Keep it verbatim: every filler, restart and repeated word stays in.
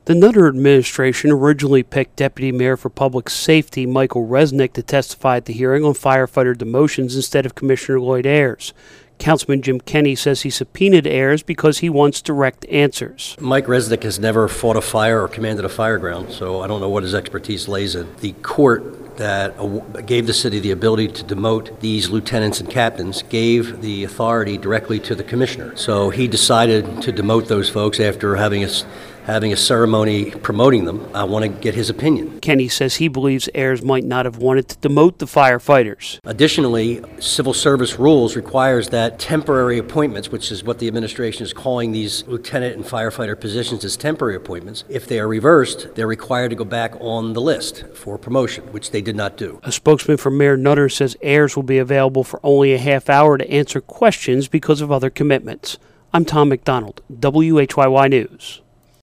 The Nutter administration originally picked Deputy Mayor for Public Safety Michael Resnick to testify at the hearing on firefighter demotions instead of Commissioner Lloyd Ayers. Councilman Jim Kenney says he subpoenaed Ayers because he wants direct answers. Mike Resnick has never fought a fire or commanded a fireground, so I don't know what his expertise lays in. The court that gave the city the ability to demote these lieutenants and captains gave the authority directly to the commissioner. So he decided to demote those folks after having a, having a ceremony promoting them. I want to get his opinion. Kenney says he believes Ayers might not have wanted to demote the firefighters. Additionally, civil service rules requires that temporary appointments, which is what the administration is calling these lieutenant and firefighter positions as temporary appointments, if they are reversed, they're required to go back on the list for promotion, which they did not do. A spokesman for Mayor Nutter says Ayers will be available for only a half hour to answer questions because of other commitments. I'm Tom McDonald, W H Y Y News.